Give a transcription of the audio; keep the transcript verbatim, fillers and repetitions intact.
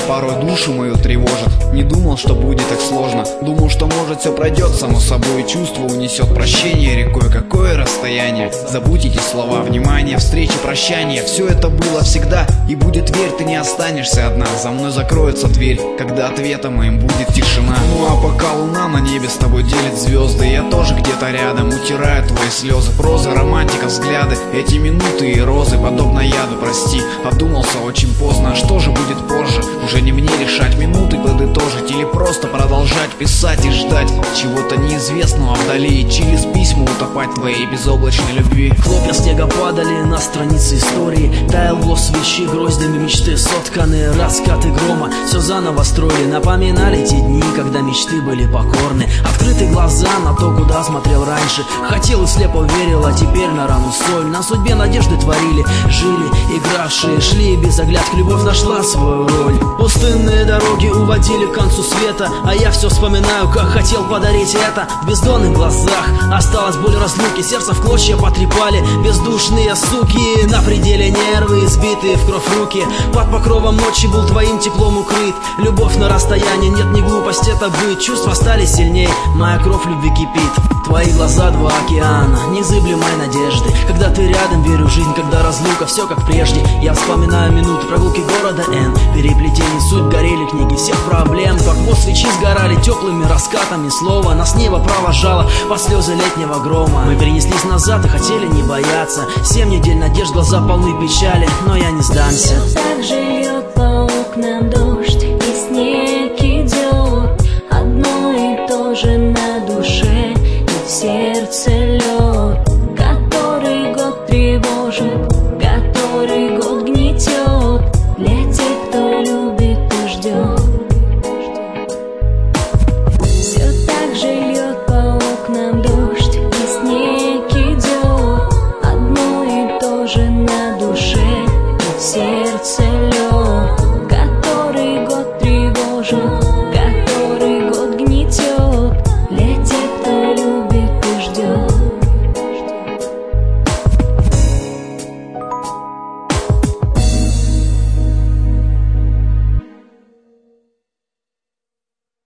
порой душу мою тревожит. Не думал, что будет так сложно, думал, что может все пройдет само собой, и чувство унесет прощение рекой. Какое расстояние, забудь эти слова, внимание, встречи, прощания. Все это было всегда и будет, верь, ты не останешься одна. За мной закроется дверь, когда ответом моим будет тишина. Ну а пока луна на небе с тобой делит звезды, я тоже где-то рядом, утираю твои слезы. Проза, романтика, взгляды, эти минуты и розы, подобно яду, прости, одумался очень поздно. А что же будет позже? Уже не мне решать, минуты подытожить или просто продолжать писать и ждать чего-то неизвестного вдали, и через письма утопать в твоей безоблачной любви. Хлопья снега падали на страницы истории, таял глаз свечи, гроздями мечты сотканы. Раскаты грома все заново строили, напоминали те дни, когда мечты были покорны. Открыты глаза на то, куда смотрел раньше, хотел и слепо верил, а теперь на рану соль. На судьбе надежды творили, жили, игравшие, шли без оглядки, любовь нашла свою роль. Пустынные дороги уводили к концу света, а я все вспоминаю, как хотел подарить это. В бездонных глазах осталась боль разлуки, сердце в клочья потрепали бездушные суки. На пределе нервы, избитые в кровь руки, под покровом ночи был твоим теплом укрыт. Любовь на расстоянии, нет, не глупость это быть, чувства стали сильней, моя кровь любви кипит. Твои глаза два океана, незыблемой надежды. Когда ты рядом, верю в жизнь, когда разлука, все как прежде. Я вспоминаю минуты прогулки города Н, переплетение судьб, горели книги всех проблем. Как вот свечи сгорали теплыми раскатами слова, нас небо провожало под слезы летнего грома. Мы перенеслись назад и хотели не бояться, семь недель надежд, глаза полны печали, но я не сдамся. Все так же льет по окнам дождь, и снег идет, одно и то же на душе, и в сердце лед.